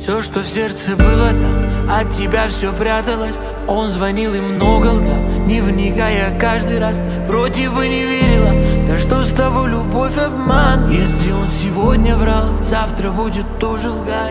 Все, что в сердце было там, от тебя все пряталось. Он звонил и много лгал, не вникая каждый раз. Вроде бы не верила, да что с того, любовь обман. Если он сегодня врал, завтра будет тоже лгать.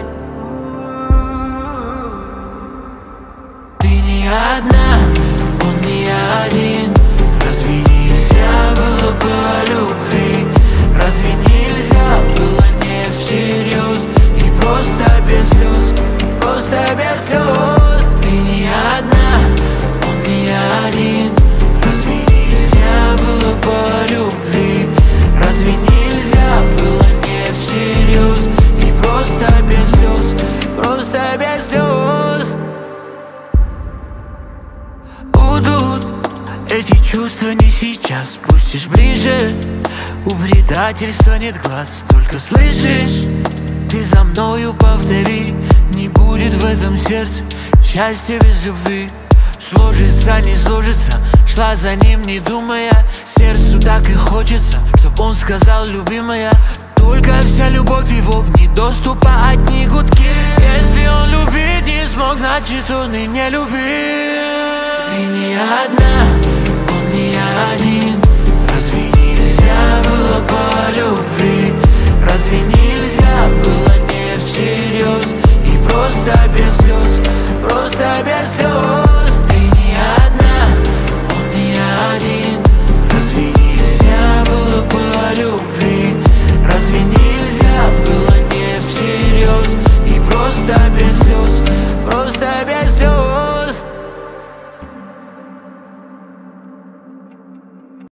Ты не одна, он не один. Разве нельзя было бы о любви? Разве нельзя было не всерьез? И просто без слез, просто без слез. Ты не одна, он не один. Разве нельзя было бы о любви? Разве нельзя было не всерьез? И просто без слез, просто без слез. Уйдут эти чувства не сейчас, пустишь ближе. У предательства нет глаз, только слышишь. Ты за мною повтори, не будет в этом сердце счастья без любви. Сложится, не сложится, шла за ним, не думая. Сердцу так и хочется, чтоб он сказал, любимая. Только вся любовь его вне доступа, одни гудки. Если он любить не смог, значит он и не любил. Ты не одна, он не один.